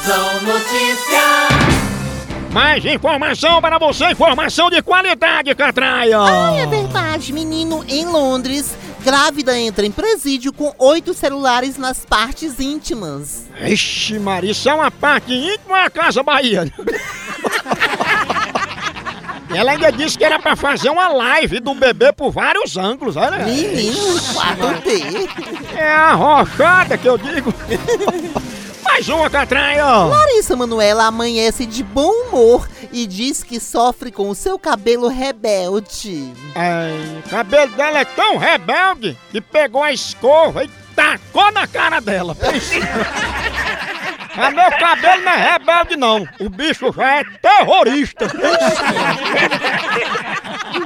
Plantão Notícias. Mais informação para você, informação de qualidade, Catraia! Ah, é verdade, menino, em Londres, grávida entra em presídio com 8 celulares nas partes íntimas. Ixi, Maria, isso é uma parte íntima ou é a Casa Bahia? Ela ainda disse que era pra fazer uma live do bebê por vários ângulos, olha. Menino, 4D. É a arrochada que eu digo. Mais uma, Catraia! Larissa Manoela amanhece de bom humor e diz que sofre com o seu cabelo rebelde. O cabelo dela é tão rebelde que pegou a escova e tacou na cara dela. Mas meu cabelo não é rebelde, não. O bicho já é terrorista.